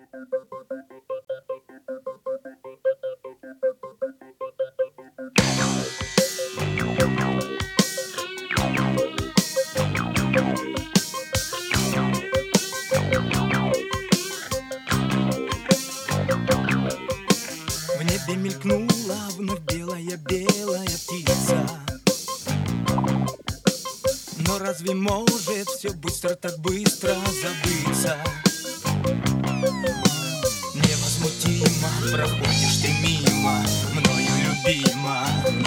В небе мелькнула вновь белая птица. Но разве может все быстро, так быстро забыться? Невозмутимо проходишь ты мимо, мною любима.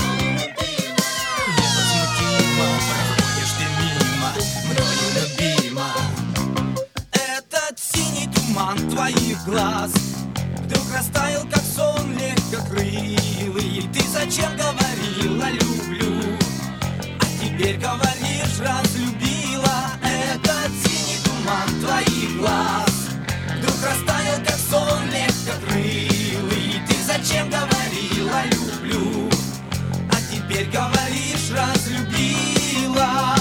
Невозмутимо проходишь ты мимо, мною любима. Этот синий туман твоих глаз вдруг растаял, как сон легкокрылый. Ты зачем говорила люблю, а теперь говоришь разлюбила? Этот синий туман твоих глаз вдруг растаял, как сон легкокрылый. Ты зачем говорила люблю, а теперь говоришь разлюбила?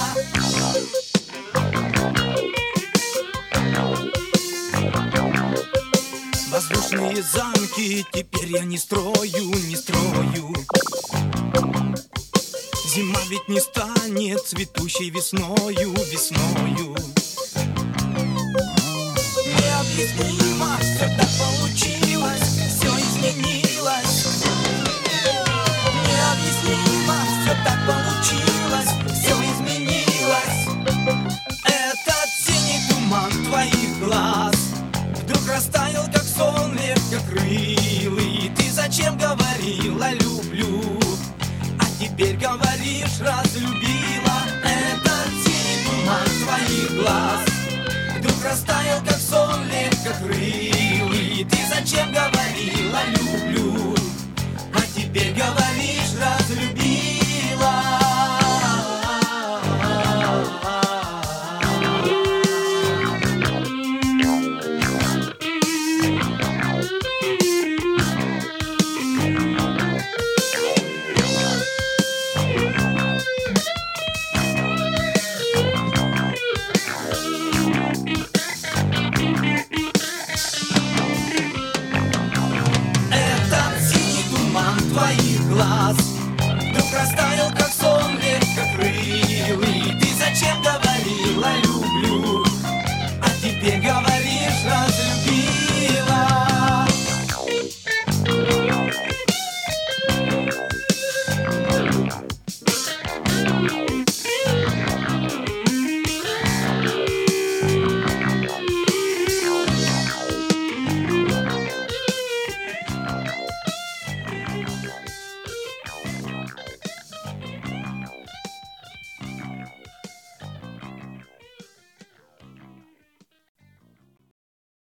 Воздушные замки теперь я не строю. Зима ведь не станет цветущей весною. Необъяснимо все так получилось, все изменилось. Необъяснимо все так получилось, все изменилось. Этот синий туман твоих глаз вдруг растаял, как сон легкокрылый. Ты зачем говорила люблю, а теперь говоришь разлюбила? Этот синий туман твоих глаз вдруг растаял, как сон легкокрылый. Ты зачем говорила люблю,